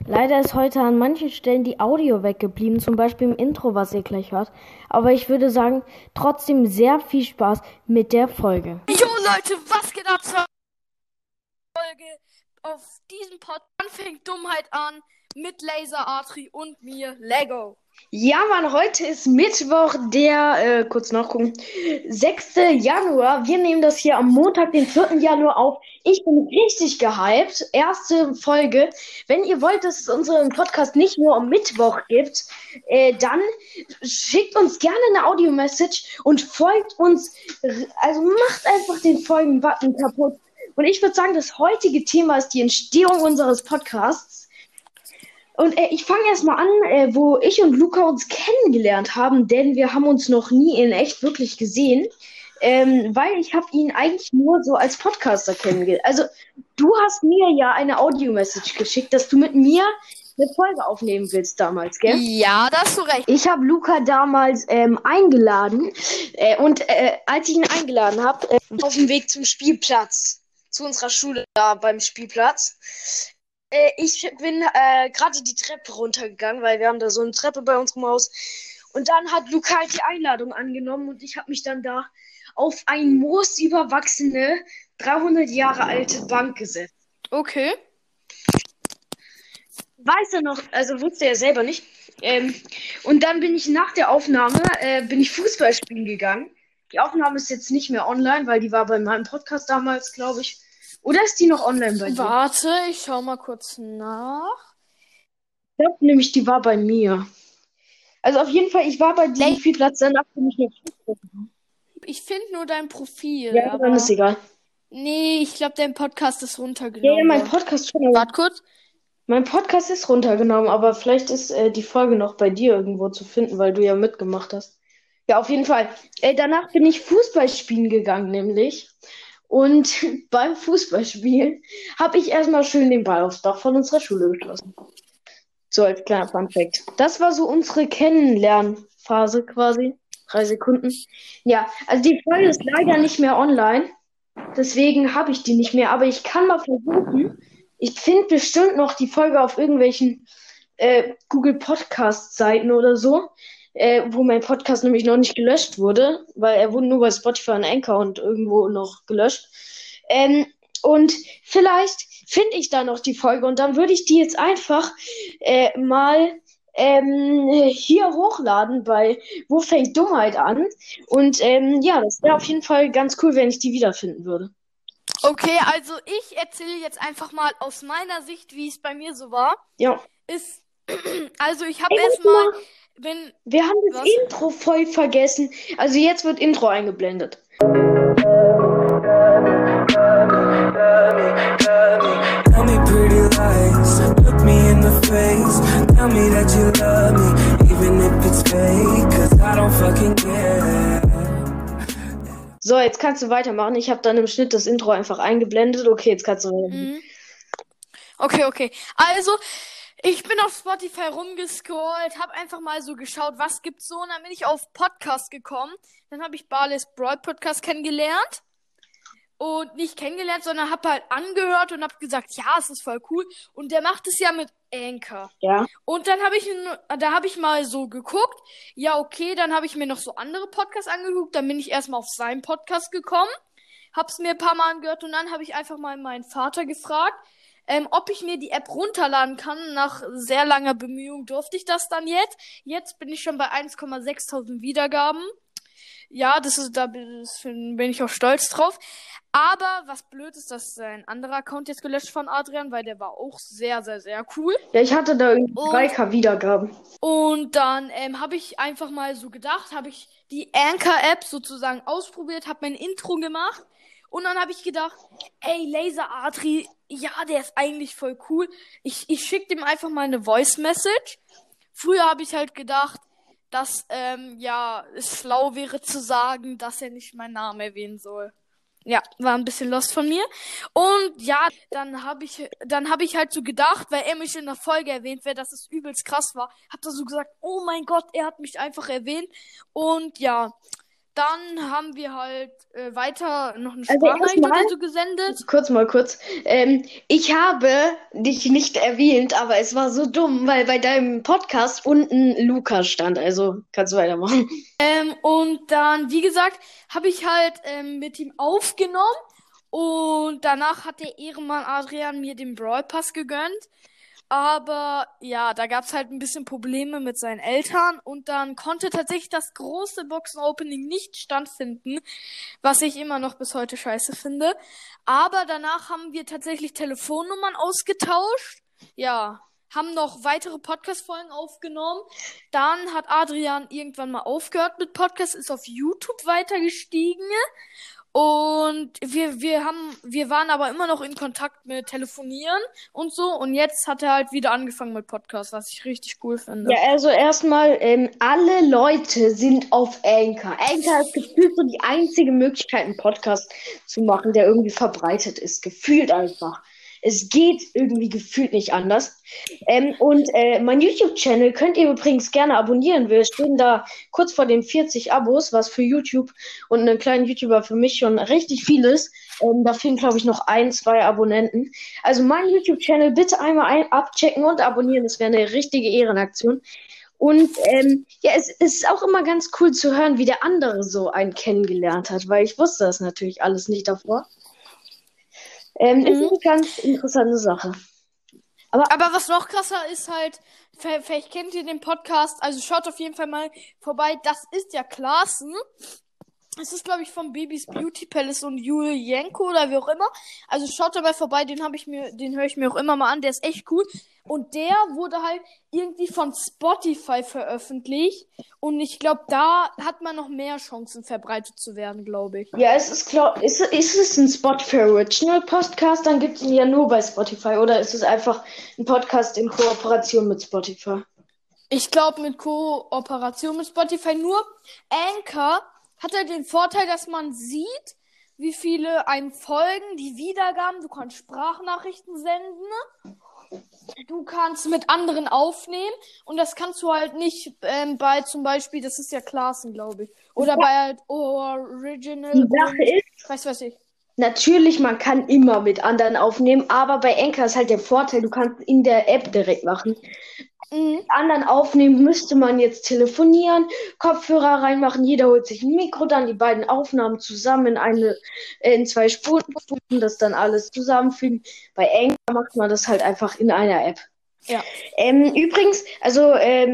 Leider ist heute an manchen Stellen die Audio weggeblieben, zum Beispiel im Intro, was ihr gleich hört. Aber ich würde sagen, trotzdem sehr viel Spaß mit der Folge. Jo Leute, was geht ab zur Folge? Auf diesem Podcast fängt Dummheit an mit Laser Artri und mir, Lego. Ja, Mann, heute ist Mittwoch, der, kurz nachgucken, 6. Januar. Wir nehmen das hier am Montag, den 4. Januar auf. Ich bin richtig gehypt. Erste Folge. Wenn ihr wollt, dass es unseren Podcast nicht nur am Mittwoch gibt, dann schickt uns gerne eine Audio-Message und folgt uns. Also macht einfach den Folgen-Button kaputt. Und ich würde sagen, das heutige Thema ist die Entstehung unseres Podcasts. Und ich fange erstmal an, wo ich und Luca uns kennengelernt haben, denn wir haben uns noch nie in echt wirklich gesehen, weil ich habe ihn eigentlich nur so als Podcaster kennengelernt. Also du hast mir ja eine Audio-Message geschickt, dass du mit mir eine Folge aufnehmen willst damals, gell? Ja, da hast du recht. Ich habe Luca damals eingeladen und als ich ihn eingeladen habe, auf dem Weg zum Spielplatz, zu unserer Schule da beim Spielplatz, ich bin gerade die Treppe runtergegangen, weil wir haben da so eine Treppe bei unserem Haus. Und dann hat Luca halt die Einladung angenommen und ich habe mich dann da auf eine moosüberwachsene, 300 Jahre alte Bank gesetzt. Okay. Weiß er noch, also wusste er selber nicht. Und dann bin ich nach der Aufnahme, bin ich Fußball spielen gegangen. Die Aufnahme ist jetzt nicht mehr online, weil die war bei meinem Podcast damals, glaube ich. Oder ist die noch online bei dir? Warte, ich schau mal kurz nach. Ich glaube nämlich, die war bei mir. Also auf jeden Fall, ich war bei diesem Spielplatz, danach bin ich nicht. Ich finde nur dein Profil. Ja, aber... dann ist egal. Nee, ich glaube, dein Podcast ist runtergenommen. Ja, mein Podcast schon. Warte kurz. Mein Podcast ist runtergenommen, aber vielleicht ist die Folge noch bei dir irgendwo zu finden, weil du ja mitgemacht hast. Ja, auf jeden Fall. Danach bin ich Fußball spielen gegangen, nämlich. Und beim Fußballspielen habe ich erstmal schön den Ball aufs Dach von unserer Schule geschossen. So als kleiner Funfact. Das war so unsere Kennenlernphase quasi. 3 Sekunden. Ja, also die Folge ist leider nicht mehr online. Deswegen habe ich die nicht mehr. Aber ich kann mal versuchen. Ich finde bestimmt noch die Folge auf irgendwelchen Google Podcast Seiten oder so. Wo mein Podcast nämlich noch nicht gelöscht wurde, weil er wurde nur bei Spotify und Anchor und irgendwo noch gelöscht. Und vielleicht finde ich da noch die Folge und dann würde ich die jetzt einfach mal hier hochladen bei Wo fängt Dummheit an? Und ja, das wäre auf jeden Fall ganz cool, wenn ich die wiederfinden würde. Okay, also ich erzähle jetzt einfach mal aus meiner Sicht, wie es bei mir so war. Ja. Also ich habe erstmal... Wir haben das Intro voll vergessen. Also jetzt wird Intro eingeblendet. Tell me pretty lies, look me in the face. Tell me that you love me, even if it's fake, 'cause I don't fucking care. So, jetzt kannst du weitermachen. Ich habe dann im Schnitt das Intro einfach eingeblendet. Okay, jetzt kannst du weitermachen. Okay. Also... Ich bin auf Spotify rumgescrollt, habe einfach mal so geschaut, was gibt's so, und dann bin ich auf Podcast gekommen. Dann habe ich Barley's Broad Podcast kennengelernt. Und nicht kennengelernt, sondern habe halt angehört und habe gesagt, ja, es ist voll cool. Und der macht es ja mit Anchor. Ja. Und dann habe ich mal so geguckt. Ja, okay, dann habe ich mir noch so andere Podcasts angeguckt. Dann bin ich erstmal auf seinen Podcast gekommen. Hab's mir ein paar Mal angehört und dann habe ich einfach mal meinen Vater gefragt, ob ich mir die App runterladen kann. Nach sehr langer Bemühung durfte ich das dann jetzt. Jetzt bin ich schon bei 1,6 Wiedergaben. Ja, da bin ich auch stolz drauf. Aber was blöd ist, dass ein anderer Account jetzt gelöscht von Adrian, weil der war auch sehr, sehr, sehr cool. Ja, ich hatte da irgendwie 3K Wiedergaben. Und dann habe ich einfach mal so gedacht, habe ich die Anchor-App sozusagen ausprobiert, habe mein Intro gemacht. Und dann habe ich gedacht, ey, Laser Artri, ja, der ist eigentlich voll cool. Ich schicke dem einfach mal eine Voice-Message. Früher habe ich halt gedacht, dass, es schlau wäre zu sagen, dass er nicht meinen Namen erwähnen soll. Ja, war ein bisschen lost von mir. Und ja, dann habe ich halt so gedacht, weil er mich in der Folge erwähnt, dass es übelst krass war, hab da so gesagt, oh mein Gott, er hat mich einfach erwähnt. Und ja, dann haben wir halt weiter noch eine Also Sprachnachricht erstmal, oder so gesendet. kurz. Ich habe dich nicht erwähnt, aber es war so dumm, weil bei deinem Podcast unten Luca stand. Also kannst du weitermachen. Und dann, wie gesagt, habe ich halt mit ihm aufgenommen. Und danach hat der Ehrenmann Adrian mir den Brawl Pass gegönnt. Aber ja, da gab's halt ein bisschen Probleme mit seinen Eltern. Und dann konnte tatsächlich das große Boxen-Opening nicht stattfinden. Was ich immer noch bis heute scheiße finde. Aber danach haben wir tatsächlich Telefonnummern ausgetauscht. Ja, haben noch weitere Podcast-Folgen aufgenommen. Dann hat Adrian irgendwann mal aufgehört mit Podcast, ist auf YouTube weitergestiegen. Und wir waren aber immer noch in Kontakt mit Telefonieren und so. Und jetzt hat er halt wieder angefangen mit Podcast, was ich richtig cool finde. Ja, also erstmal, alle Leute sind auf Anchor. Anchor ist gefühlt so die einzige Möglichkeit, einen Podcast zu machen, der irgendwie verbreitet ist. Gefühlt einfach. Es geht irgendwie gefühlt nicht anders. Und mein YouTube-Channel könnt ihr übrigens gerne abonnieren. Wir stehen da kurz vor den 40 Abos, was für YouTube und einen kleinen YouTuber für mich schon richtig viel ist. Da fehlen, glaube ich, noch 2 Abonnenten. Also mein YouTube-Channel bitte einmal abchecken und abonnieren. Das wäre eine richtige Ehrenaktion. Und ja, es ist auch immer ganz cool zu hören, wie der andere so einen kennengelernt hat, weil ich wusste das natürlich alles nicht davor. Ist eine ganz interessante Sache. Aber was noch krasser ist halt, vielleicht kennt ihr den Podcast, also schaut auf jeden Fall mal vorbei, das ist ja Klaassen. Es ist, glaube ich, von Babys Beauty Palace und Julienko oder wie auch immer. Also schaut da mal vorbei, den höre ich mir auch immer mal an, der ist echt cool. Und der wurde halt irgendwie von Spotify veröffentlicht. Und ich glaube, da hat man noch mehr Chancen, verbreitet zu werden, glaube ich. Ja, es ist klar. Ist es ein Spotify Original Podcast? Dann gibt es ihn ja nur bei Spotify. Oder ist es einfach ein Podcast in Kooperation mit Spotify? Ich glaube, mit Kooperation mit Spotify. Nur Anchor hat halt den Vorteil, dass man sieht, wie viele einem folgen, die Wiedergaben. Du kannst Sprachnachrichten senden. Du kannst mit anderen aufnehmen. Und das kannst du halt nicht bei zum Beispiel, das ist ja Klaassen, glaube ich. Oder bei halt Original. Die Sache ist, weiß ich. natürlich, man kann immer mit anderen aufnehmen, aber bei Anchor ist halt der Vorteil, du kannst in der App direkt machen. Mit anderen aufnehmen müsste man jetzt telefonieren, Kopfhörer reinmachen, jeder holt sich ein Mikro, dann die beiden Aufnahmen zusammen in 2 Spuren, das dann alles zusammenfügen. Bei Anchor macht man das halt einfach in einer App. Ja. Übrigens, also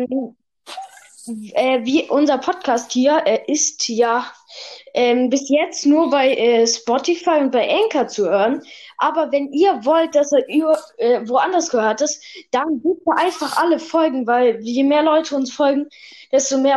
wie unser Podcast hier ist ja bis jetzt nur bei Spotify und bei Anchor zu hören. Aber wenn ihr wollt, dass er woanders gehört ist, dann bitte einfach alle folgen, weil je mehr Leute uns folgen, desto mehr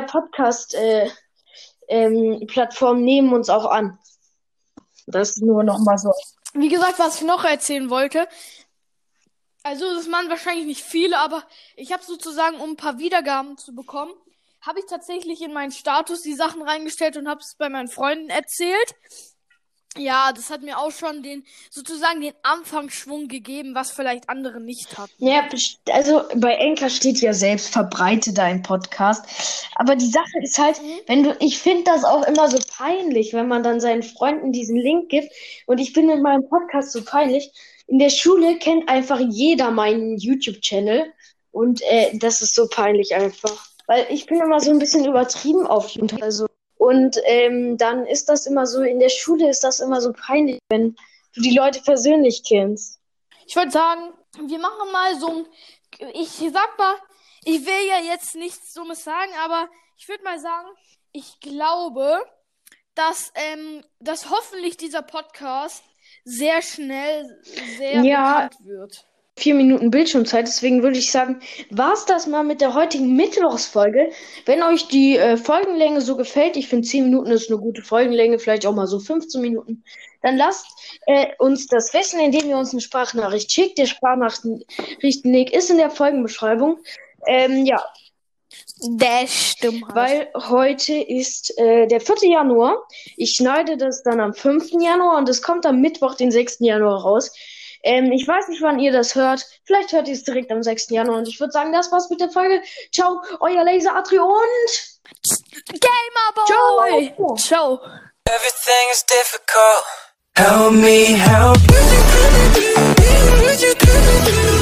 Podcast-Plattformen nehmen uns auch an. Das nur nochmal so. Wie gesagt, was ich noch erzählen wollte, also das waren wahrscheinlich nicht viele, aber ich habe sozusagen, um ein paar Wiedergaben zu bekommen, habe ich tatsächlich in meinen Status die Sachen reingestellt und habe es bei meinen Freunden erzählt. Ja, das hat mir auch schon den Anfangsschwung gegeben, was vielleicht andere nicht hatten. Ja, also bei Anchor steht ja selbst, verbreite deinen Podcast. Aber die Sache ist halt, ich finde das auch immer so peinlich, wenn man dann seinen Freunden diesen Link gibt. Und ich bin in meinem Podcast so peinlich. In der Schule kennt einfach jeder meinen YouTube-Channel. Und das ist so peinlich einfach. Weil ich bin immer so ein bisschen übertrieben auf YouTube. Also, und dann ist das immer so, in der Schule ist das immer so peinlich, wenn du die Leute persönlich kennst. Ich würde sagen, wir machen mal so ein, ich will ja jetzt nichts Dummes sagen, aber ich würde mal sagen, ich glaube, dass hoffentlich dieser Podcast sehr schnell sehr bekannt wird. 4 Minuten Bildschirmzeit, deswegen würde ich sagen, war's das mal mit der heutigen Mittwochsfolge. Wenn euch die Folgenlänge so gefällt, ich finde 10 Minuten ist eine gute Folgenlänge, vielleicht auch mal so 15 Minuten, dann lasst uns das wissen, indem ihr uns eine Sprachnachricht schickt. Der Sprachnachrichten-Link ist in der Folgenbeschreibung. Ja. Das stimmt. Weil heute ist der 4. Januar. Ich schneide das dann am 5. Januar und es kommt am Mittwoch, den 6. Januar raus. Ich weiß nicht, wann ihr das hört. Vielleicht hört ihr es direkt am 6. Januar. Und ich würde sagen, das war's mit der Folge. Ciao, euer Laser Atri und Gamerboy! Ciao! Everything is difficult. Help me help you.